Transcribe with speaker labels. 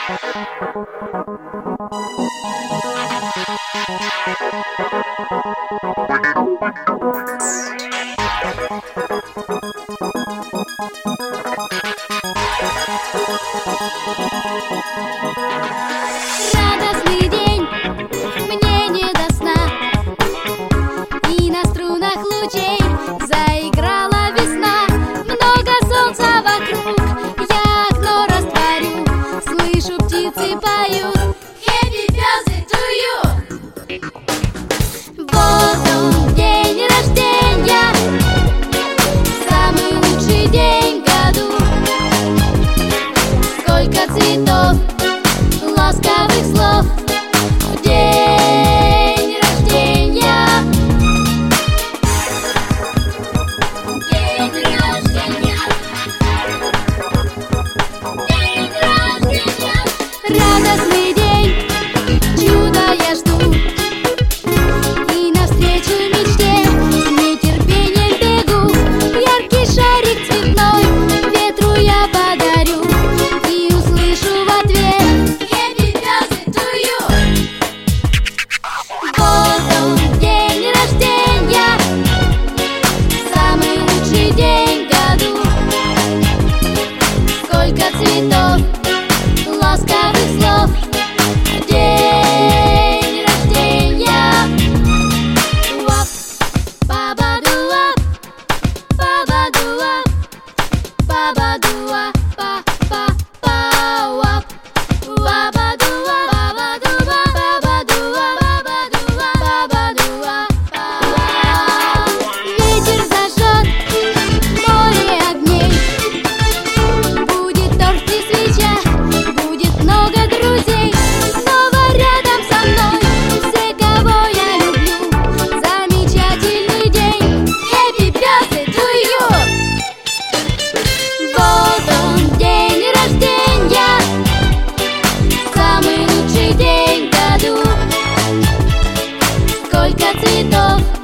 Speaker 1: Радостный день, мне не до сна, и на струнах лучей заиграла весна. Много солнца вокруг, я окно растворю, слышу, птицы поют Happy birthday to you. Вот он, день рождения, самый лучший день в году. Сколько цветов, ласковых слов в день рождения. День рождения, день рождения. Радостный день, чудо я жду, и навстречу мечте с нетерпением бегу. Яркий шарик цветной ветру я подарю и услышу в ответ Happy birthday to you. Вот он, день рождения, самый лучший день в году. Сколько цветов, ласковых слов в день рождения. Уап, баба-дуап, баба-дуап, баба-дуап, па-па-па-уап. Баба-дуап, баба-дуап, баба-дуап, баба-дуап, баба-дуап, па. Ветер зажжет море огней, будет торт и свеча, будет много друзей. Снова рядом со мной все, кого я люблю. Замечательный день, Happy birthday to you. Вот он, день рождения, самый лучший день в году. Сколько цветов,